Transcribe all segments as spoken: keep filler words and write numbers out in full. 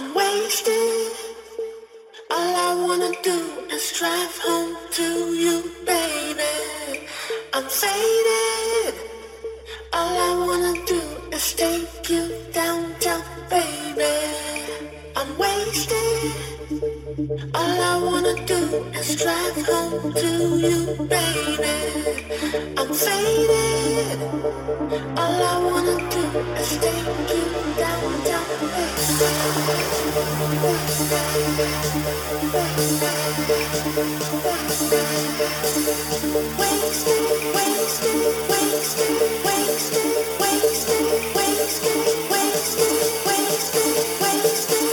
I'm wasted. All I wanna do is drive home to you, baby. I'm faded. All I wanna do is take you downtown, baby. I'm wasted. All I wanna do is drive home to you, baby. I'm faded. All I wanna do is take you downtown, wasted, wasted, wasted, wasted, wasted, wasted, wasted, wasted, wasted,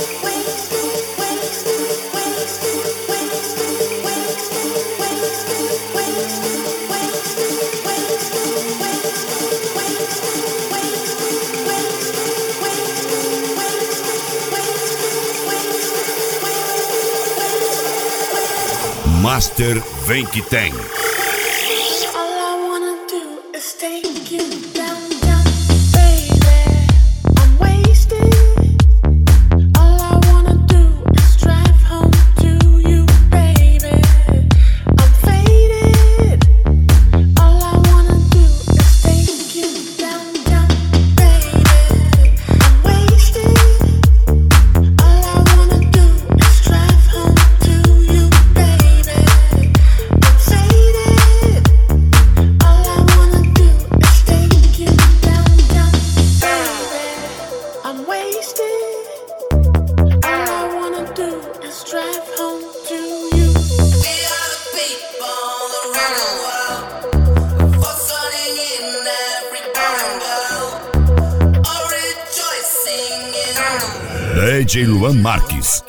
Master vem que tem. D J Luan Marques.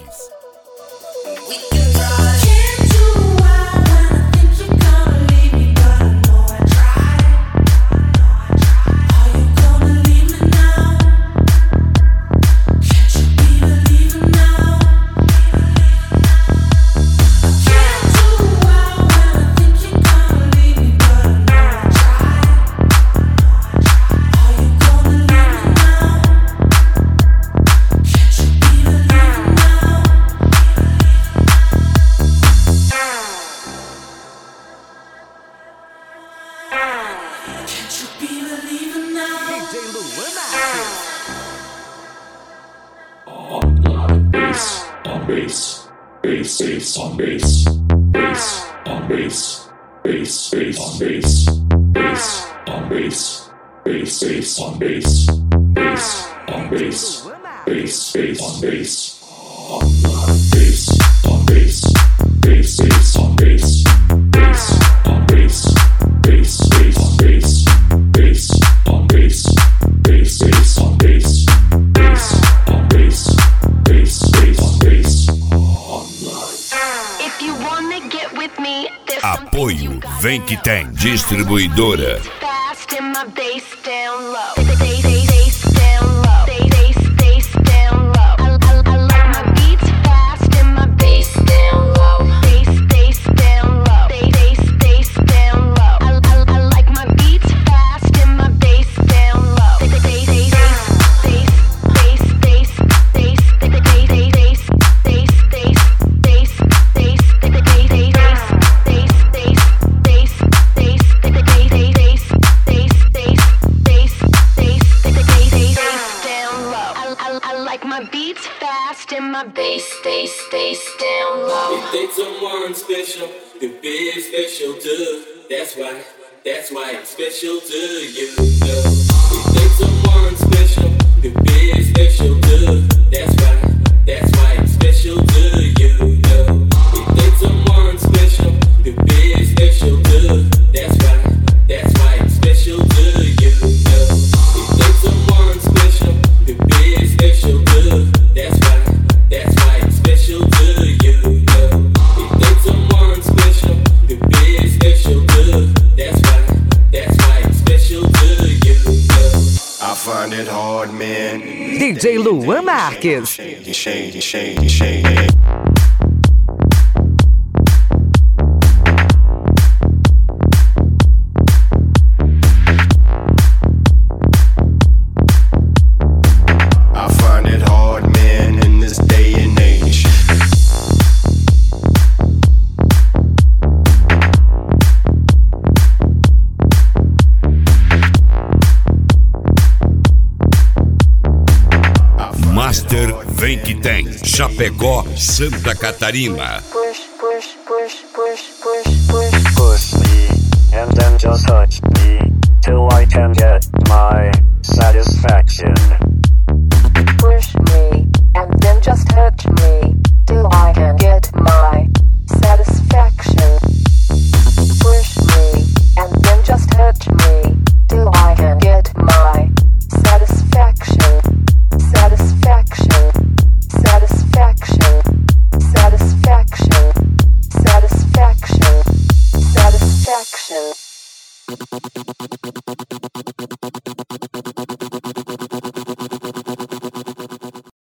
On bass, bass on bass, bass, bass on bass, bass on bass, bass, bass on bass, bass on bass, bass, bass on bass, bass on bass, bass, bass on bass, bass on bass, bass, bass on bass, bass on bass, bass, bass on bass, bass on bass, bass, bass on bass. Apoio Vem que tem. Distribuidora That's why it's special to you. It takes someone special to be special to. That's why, that's why it's special to you. It takes someone special to be special to. That's why, that's why it's special to you. It takes someone special to be special to. That's why, that's why it's special to you. It takes someone special to be special to. That's why. I find it hard, man. D J Luan Marques. Shady, shady, shady, shady. I find it hard, man, in this day Master Vem Que Tem, Chapecó, Santa Catarina. Push, push, push, push, push, push, push me, and then just touch me till I can get my satisfaction.